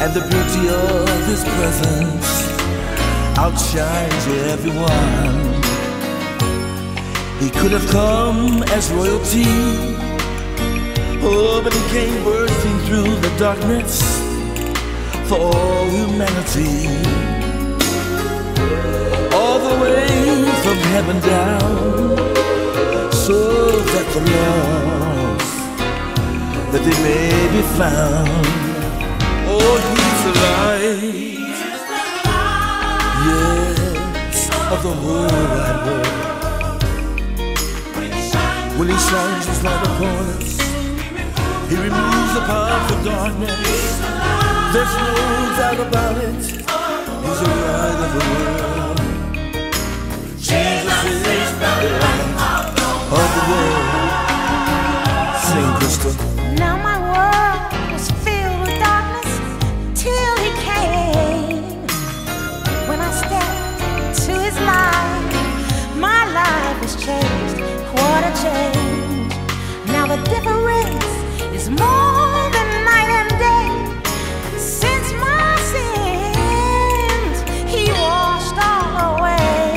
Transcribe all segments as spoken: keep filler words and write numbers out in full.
and the beauty of His presence outshines everyone. He could have come as royalty, oh, but He came bursting through the darkness for all humanity. All the way from heaven down, so that the lost, that they may be found. Oh, He's alive, yes, of the whole wide world. When He shines His light upon us, He removes the power of darkness. There's no doubt about it, He's the light of the world. Jesus is the light of the world. Sing, Crystal. Now my world was filled with darkness till He came. When I stepped to His light, my life was changed. What a change. Now the difference is more than night and day. Since my sins He washed all away.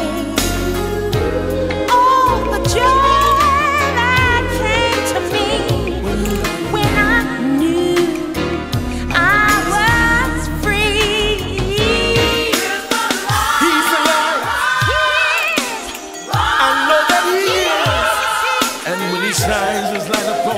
Oh, the joy that came to me when I knew I was free. He's alive. I know that He is. And when He shines His light upon